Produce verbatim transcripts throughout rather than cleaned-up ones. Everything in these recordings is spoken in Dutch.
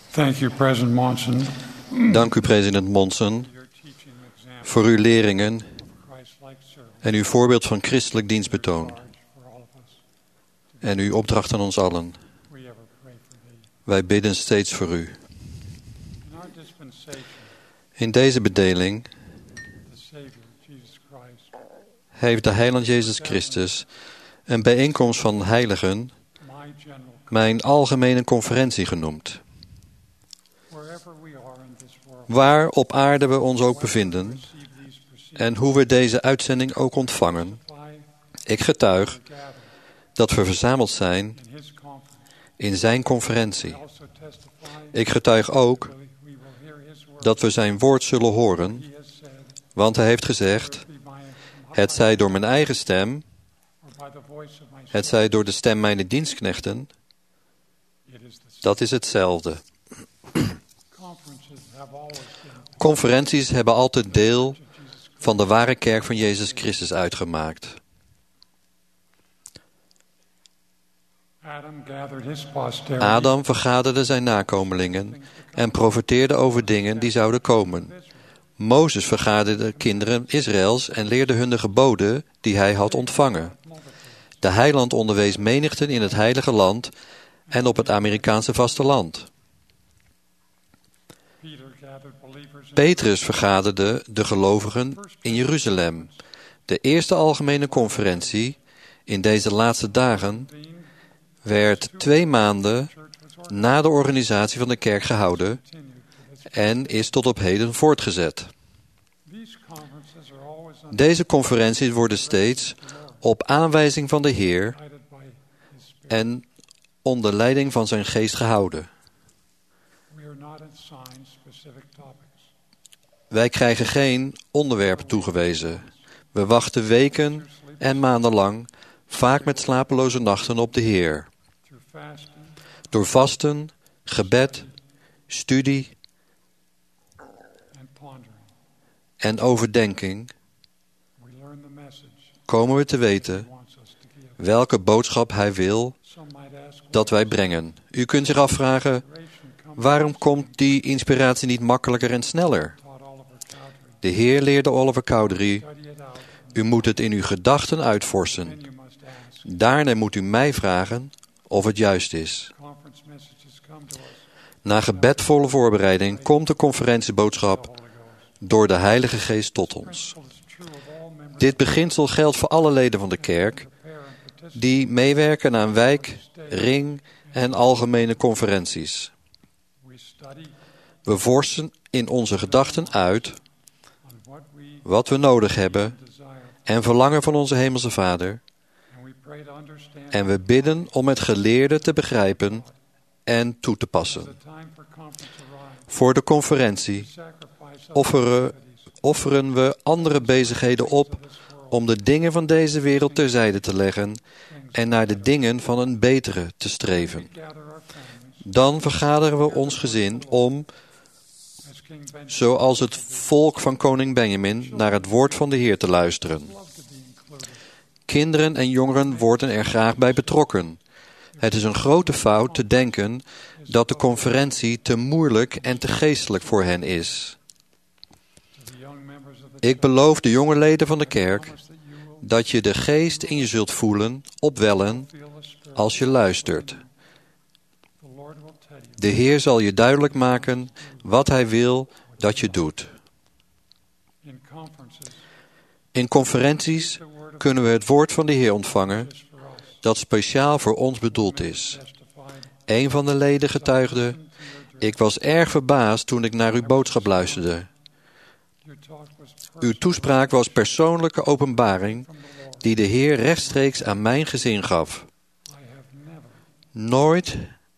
Thank you, President Monson. Dank u, president Monson, voor uw leringen en uw voorbeeld van christelijk dienstbetoon en uw opdracht aan ons allen. Wij bidden steeds voor u. In deze bedeling heeft de heiland Jezus Christus een bijeenkomst van heiligen mijn algemene conferentie genoemd. Waar op aarde we ons ook bevinden en hoe we deze uitzending ook ontvangen, ik getuig dat we verzameld zijn in zijn conferentie. Ik getuig ook dat we zijn woord zullen horen, want hij heeft gezegd, het zij door mijn eigen stem, het zij door de stem mijner dienstknechten, dat is hetzelfde. Conferenties hebben altijd deel van de ware kerk van Jezus Christus uitgemaakt. Adam vergaderde zijn nakomelingen en profeteerde over dingen die zouden komen. Mozes vergaderde de kinderen Israëls en leerde hun de geboden die hij had ontvangen. De heiland onderwees menigten in het heilige land en op het Amerikaanse vasteland. Petrus vergaderde de gelovigen in Jeruzalem. De eerste algemene conferentie in deze laatste dagen werd twee maanden na de organisatie van de kerk gehouden en is tot op heden voortgezet. Deze conferenties worden steeds op aanwijzing van de Heer en onder leiding van zijn geest gehouden. Wij krijgen geen onderwerp toegewezen. We wachten weken en maanden lang, vaak met slapeloze nachten, op de Heer. Door vasten, gebed, studie en overdenking komen we te weten welke boodschap Hij wil dat wij brengen. U kunt zich afvragen, waarom komt die inspiratie niet makkelijker en sneller? De Heer leerde Oliver Cowdery, u moet het in uw gedachten uitvorsen. Daarna moet u mij vragen of het juist is. Na gebedvolle voorbereiding komt de conferentieboodschap door de Heilige Geest tot ons. Dit beginsel geldt voor alle leden van de kerk die meewerken aan wijk, ring en algemene conferenties. We vorsen in onze gedachten uit wat we nodig hebben en verlangen van onze Hemelse Vader. En we bidden om het geleerde te begrijpen en toe te passen. Voor de conferentie offeren, offeren we andere bezigheden op om de dingen van deze wereld terzijde te leggen en naar de dingen van een betere te streven. Dan vergaderen we ons gezin om, zoals het volk van koning Benjamin, naar het woord van de Heer te luisteren. Kinderen en jongeren worden er graag bij betrokken. Het is een grote fout te denken dat de conferentie te moeilijk en te geestelijk voor hen is. Ik beloof de jonge leden van de kerk dat je de geest in je zult voelen, opwellen, als je luistert. De Heer zal je duidelijk maken wat Hij wil dat je doet. In conferenties kunnen we het woord van de Heer ontvangen dat speciaal voor ons bedoeld is. Een van de leden getuigde, ik was erg verbaasd toen ik naar uw boodschap luisterde. Uw toespraak was persoonlijke openbaring die de Heer rechtstreeks aan mijn gezin gaf. Nooit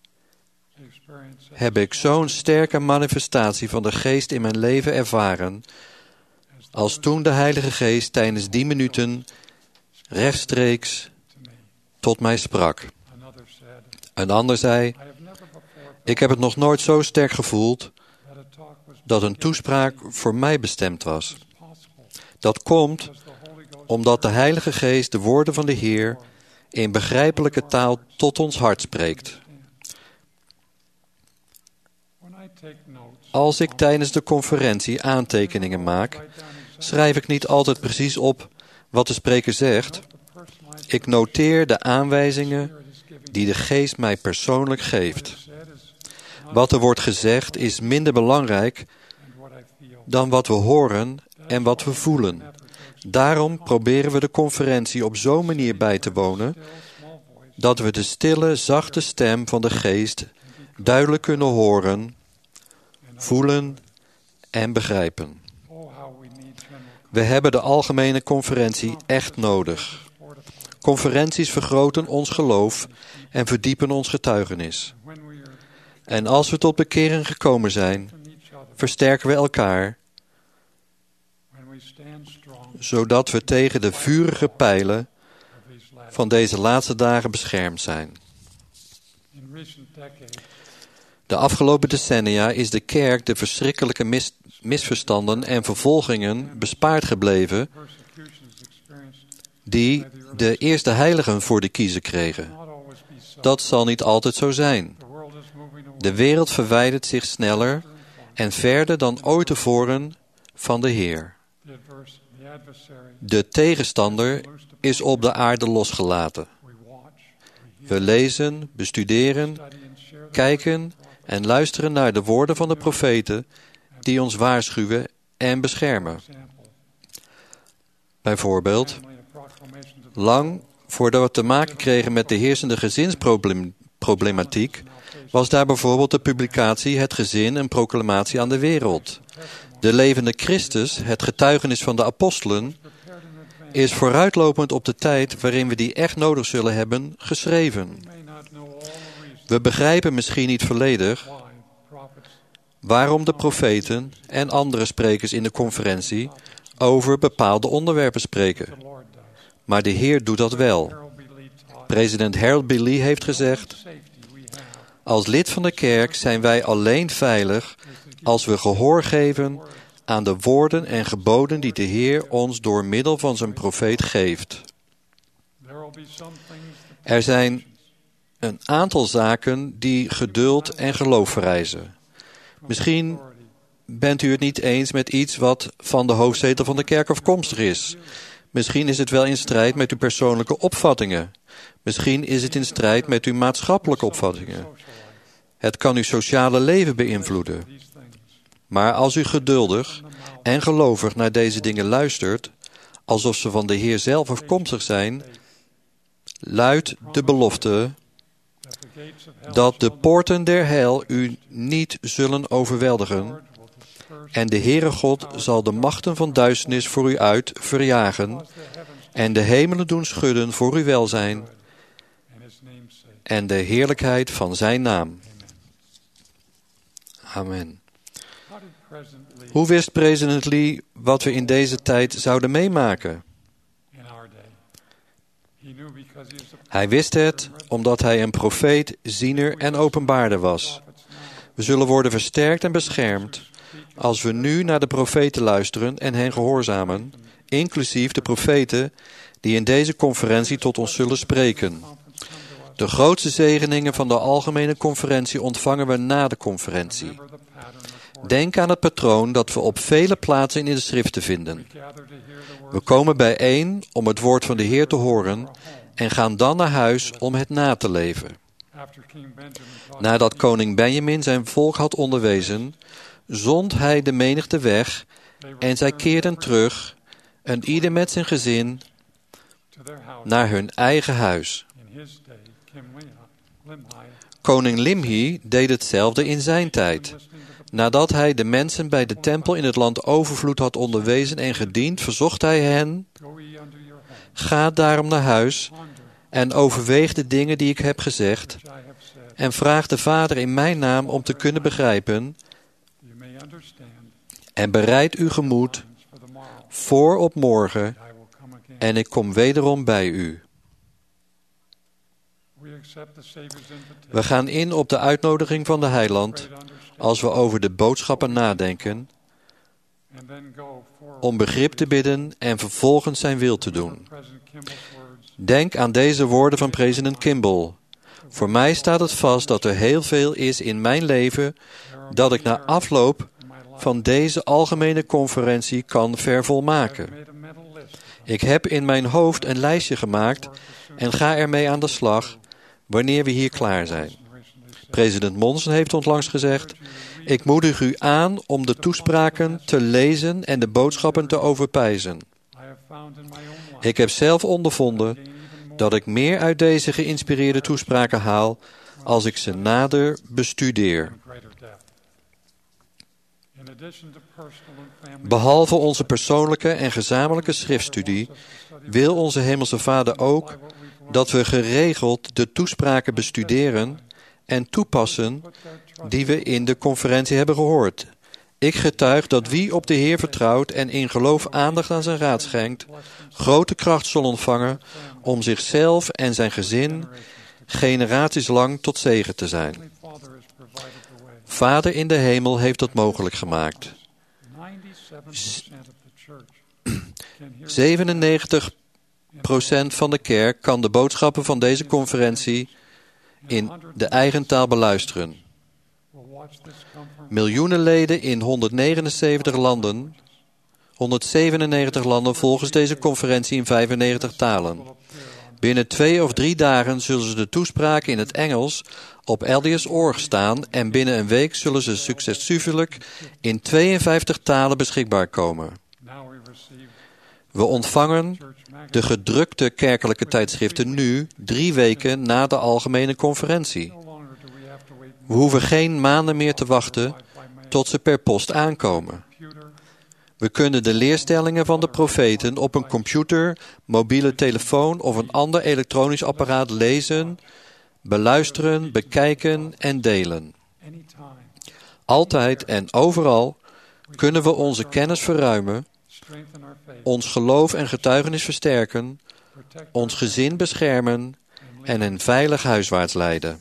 heb ik zo'n sterke manifestatie van de Geest in mijn leven ervaren als toen de Heilige Geest tijdens die minuten rechtstreeks tot mij sprak. Een ander zei, ik heb het nog nooit zo sterk gevoeld dat een toespraak voor mij bestemd was. Dat komt omdat de Heilige Geest de woorden van de Heer in begrijpelijke taal tot ons hart spreekt. Als ik tijdens de conferentie aantekeningen maak, schrijf ik niet altijd precies op wat de spreker zegt. Ik noteer de aanwijzingen die de Geest mij persoonlijk geeft. Wat er wordt gezegd is minder belangrijk dan wat we horen en wat we voelen. Daarom proberen we de conferentie op zo'n manier bij te wonen dat we de stille, zachte stem van de Geest duidelijk kunnen horen, voelen en begrijpen. We hebben de algemene conferentie echt nodig. Conferenties vergroten ons geloof en verdiepen ons getuigenis. En als we tot bekering gekomen zijn, versterken we elkaar, zodat we tegen de vurige pijlen van deze laatste dagen beschermd zijn. De afgelopen decennia is de kerk de verschrikkelijke mis- misverstanden en vervolgingen bespaard gebleven die de eerste heiligen voor de kiezer kregen. Dat zal niet altijd zo zijn. De wereld verwijdert zich sneller en verder dan ooit tevoren van de Heer. De tegenstander is op de aarde losgelaten. We lezen, bestuderen, kijken en luisteren naar de woorden van de profeten die ons waarschuwen en beschermen. Bijvoorbeeld, lang voordat we te maken kregen met de heersende gezinsproblematiek, was daar bijvoorbeeld de publicatie Het Gezin, een proclamatie aan de wereld. De levende Christus, het getuigenis van de apostelen, is vooruitlopend op de tijd waarin we die echt nodig zullen hebben, geschreven. We begrijpen misschien niet volledig waarom de profeten en andere sprekers in de conferentie over bepaalde onderwerpen spreken. Maar de Heer doet dat wel. President Harold B. Lee heeft gezegd: als lid van de kerk zijn wij alleen veilig als we gehoor geven aan de woorden en geboden die de Heer ons door middel van zijn profeet geeft. Er zijn een aantal zaken die geduld en geloof vereisen. Misschien bent u het niet eens met iets wat van de hoofdzetel van de kerk afkomstig is. Misschien is het wel in strijd met uw persoonlijke opvattingen. Misschien is het in strijd met uw maatschappelijke opvattingen. Het kan uw sociale leven beïnvloeden. Maar als u geduldig en gelovig naar deze dingen luistert, alsof ze van de Heer zelf afkomstig zijn, luidt de belofte dat de poorten der hel u niet zullen overweldigen en de Heere God zal de machten van duisternis voor u uit verjagen en de hemelen doen schudden voor uw welzijn en de heerlijkheid van zijn naam. Amen. Hoe wist president Lee wat we in deze tijd zouden meemaken? Hij wist het omdat hij een profeet, ziener en openbaarder was. We zullen worden versterkt en beschermd als we nu naar de profeten luisteren en hen gehoorzamen, inclusief de profeten die in deze conferentie tot ons zullen spreken. De grootste zegeningen van de algemene conferentie ontvangen we na de conferentie. Denk aan het patroon dat we op vele plaatsen in de schriften vinden. We komen bijeen om het woord van de Heer te horen en gaan dan naar huis om het na te leven. Nadat koning Benjamin zijn volk had onderwezen, zond hij de menigte weg en zij keerden terug, en ieder met zijn gezin, naar hun eigen huis. Koning Limhi deed hetzelfde in zijn tijd. Nadat hij de mensen bij de tempel in het land Overvloed had onderwezen en gediend, verzocht hij hen: ga daarom naar huis en overweeg de dingen die ik heb gezegd en vraag de Vader in mijn naam om te kunnen begrijpen en bereid uw gemoed voor op morgen en ik kom wederom bij u. We gaan in op de uitnodiging van de Heiland als we over de boodschappen nadenken, om begrip te bidden en vervolgens zijn wil te doen. Denk aan deze woorden van president Kimball. Voor mij staat het vast dat er heel veel is in mijn leven dat ik na afloop van deze algemene conferentie kan vervolmaken. Ik heb in mijn hoofd een lijstje gemaakt en ga ermee aan de slag wanneer we hier klaar zijn. President Monson heeft onlangs gezegd: ik moedig u aan om de toespraken te lezen en de boodschappen te overpijzen. Ik heb zelf ondervonden dat ik meer uit deze geïnspireerde toespraken haal als ik ze nader bestudeer. Behalve onze persoonlijke en gezamenlijke schriftstudie wil onze Hemelse Vader ook dat we geregeld de toespraken bestuderen en toepassen die we in de conferentie hebben gehoord. Ik getuig dat wie op de Heer vertrouwt en in geloof aandacht aan zijn raad schenkt, grote kracht zal ontvangen om zichzelf en zijn gezin generaties lang tot zegen te zijn. Vader in de hemel heeft dat mogelijk gemaakt. zevenennegentig procent van de kerk kan de boodschappen van deze conferentie in de eigen taal beluisteren. Miljoenen leden in honderdnegenenzeventig landen, honderdzevenennegentig landen volgens deze conferentie in vijfennegentig talen. Binnen twee of drie dagen zullen ze de toespraken in het Engels op L D S punt org staan en binnen een week zullen ze successievelijk in tweeënvijftig talen beschikbaar komen. We ontvangen de gedrukte kerkelijke tijdschriften nu, drie weken na de algemene conferentie. We hoeven geen maanden meer te wachten tot ze per post aankomen. We kunnen de leerstellingen van de profeten op een computer, mobiele telefoon of een ander elektronisch apparaat lezen, beluisteren, bekijken en delen. Altijd en overal kunnen we onze kennis verruimen, ons geloof en getuigenis versterken, ons gezin beschermen en een veilig huiswaarts leiden.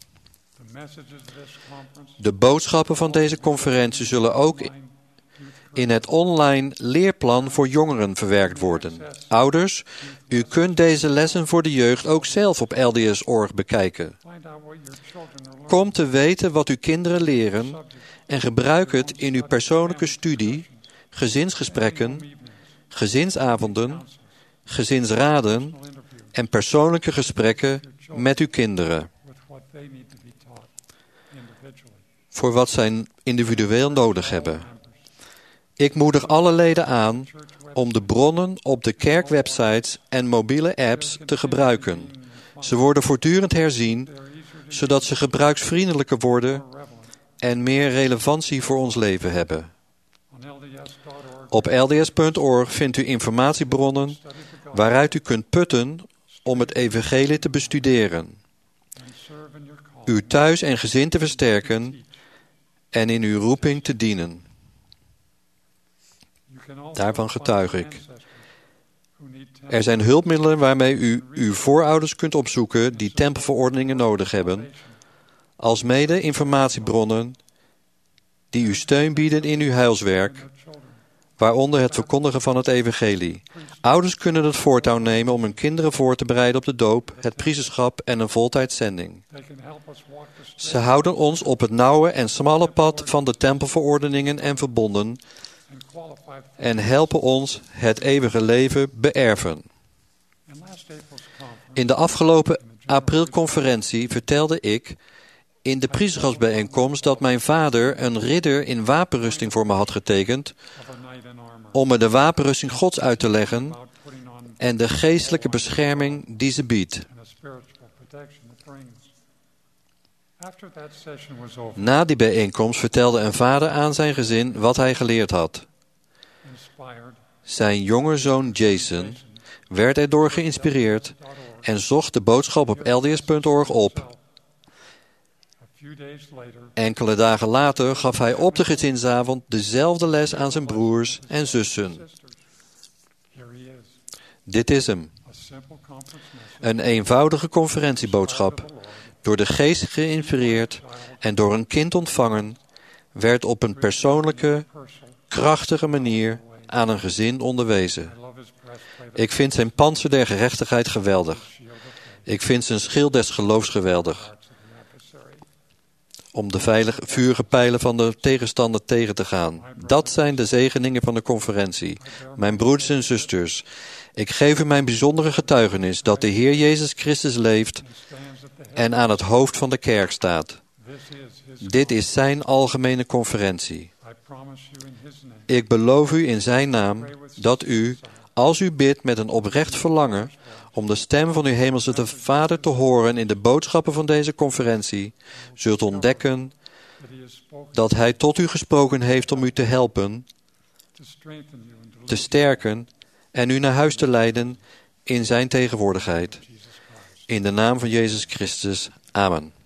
De boodschappen van deze conferentie zullen ook in het online leerplan voor jongeren verwerkt worden. Ouders, u kunt deze lessen voor de jeugd ook zelf op L D S punt org bekijken. Kom te weten wat uw kinderen leren en gebruik het in uw persoonlijke studie, gezinsgesprekken, gezinsavonden, gezinsraden en persoonlijke gesprekken met uw kinderen. Voor wat zij individueel nodig hebben. Ik moedig alle leden aan om de bronnen op de kerkwebsites en mobiele apps te gebruiken. Ze worden voortdurend herzien, zodat ze gebruiksvriendelijker worden en meer relevantie voor ons leven hebben. Op L D S punt org vindt u informatiebronnen waaruit u kunt putten om het evangelie te bestuderen, uw thuis en gezin te versterken en in uw roeping te dienen. Daarvan getuig ik. Er zijn hulpmiddelen waarmee u uw voorouders kunt opzoeken die tempelverordeningen nodig hebben, alsmede informatiebronnen die u steun bieden in uw heilswerk, waaronder het verkondigen van het evangelie. Ouders kunnen het voortouw nemen om hun kinderen voor te bereiden op de doop, het priesterschap en een voltijdszending. Ze houden ons op het nauwe en smalle pad van de tempelverordeningen en verbonden en helpen ons het eeuwige leven beërven. In de afgelopen aprilconferentie vertelde ik in de priesterschapsbijeenkomst dat mijn vader een ridder in wapenrusting voor me had getekend om me de wapenrusting Gods uit te leggen en de geestelijke bescherming die ze biedt. Na die bijeenkomst vertelde een vader aan zijn gezin wat hij geleerd had. Zijn jonge zoon Jason werd erdoor geïnspireerd en zocht de boodschap op L D S punt org op. Enkele dagen later gaf hij op de gezinsavond dezelfde les aan zijn broers en zussen. Dit is hem. Een eenvoudige conferentieboodschap, door de geest geïnspireerd en door een kind ontvangen, werd op een persoonlijke, krachtige manier aan een gezin onderwezen. Ik vind zijn pantser der gerechtigheid geweldig. Ik vind zijn schild des geloofs geweldig. Om de veilige, vurige pijlen van de tegenstander tegen te gaan. Dat zijn de zegeningen van de conferentie. Mijn broeders en zusters, ik geef u mijn bijzondere getuigenis dat de Heer Jezus Christus leeft en aan het hoofd van de kerk staat. Dit is zijn algemene conferentie. Ik beloof u in zijn naam dat u, als u bidt met een oprecht verlangen om de stem van uw hemelse Vader te horen in de boodschappen van deze conferentie, zult ontdekken dat hij tot u gesproken heeft om u te helpen, te sterken en u naar huis te leiden in zijn tegenwoordigheid. In de naam van Jezus Christus. Amen.